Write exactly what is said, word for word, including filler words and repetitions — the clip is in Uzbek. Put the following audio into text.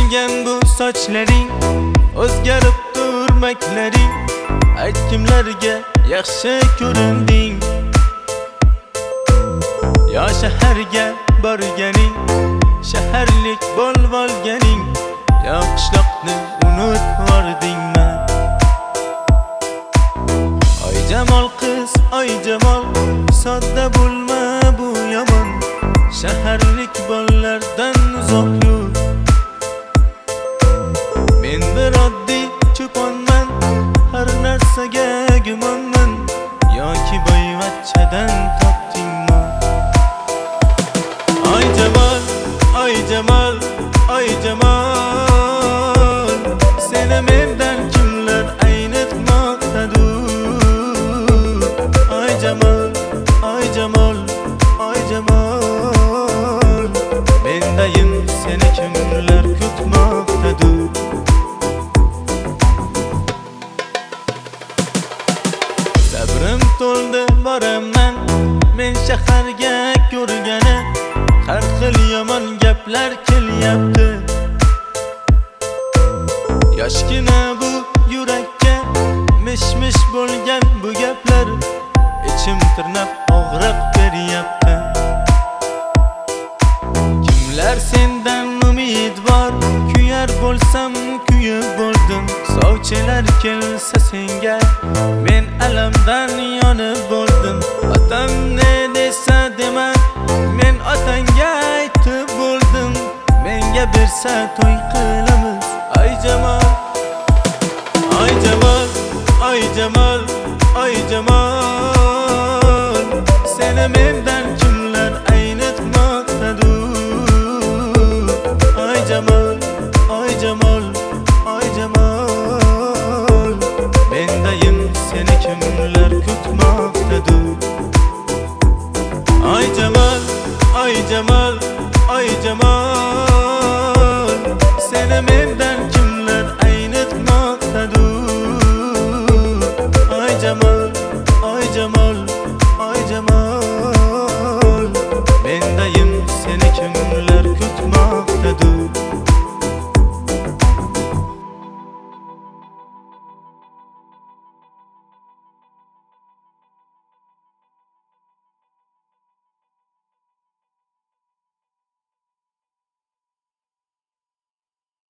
To'kilgan bu sochlaring, o'zgarib turmaklaring, ayt kimlarga yaxshi ko'rinding. Yo shaharga borganing, shaharlik bo'lib olganing, yo qishloqni unutib yubordingmi? Oy jamol qiz, oy jamol, sodda bo'lma bu yomon, shaharlik bolalardan uzoq yur. Men bir oddiy cho'ponman, har narsaga gumonman, yoki boyvachchadan topdingmi? Oy jamol, oy jamol, oy jamol, seni mendan kimlar aynitmoqdadur? Oy jamol, oy jamol, oy jamol, mendayin seni kimlar kutmoqdadur? Sabrim to'ldi boraman men shaharga ko'rgani, har xil yomon gaplar kelyapti. Yoshgina bu yurakka mish-mish bo'lgan bu gaplar, ichim tirnab og'riq beryapti. Kimlar sendan umidvor, kuyar bo'lsam kuyib bo'ldim. Sovchilar kelsa senga, men alamdan yonib bo'ldim. Otam ne desa dema, men otangga aytib bo'ldim. Menga bersa to'y qilamiz. Oy jamol, oy jamol, oy jamol, oy jamol, seni mendan kimlar aynitmoqdadur? Oy jamol, oy jamol, oy jamol, mendayin seni kimlar kutmoqdadur? Oy jamol, oy jamol, oy jamol, seni men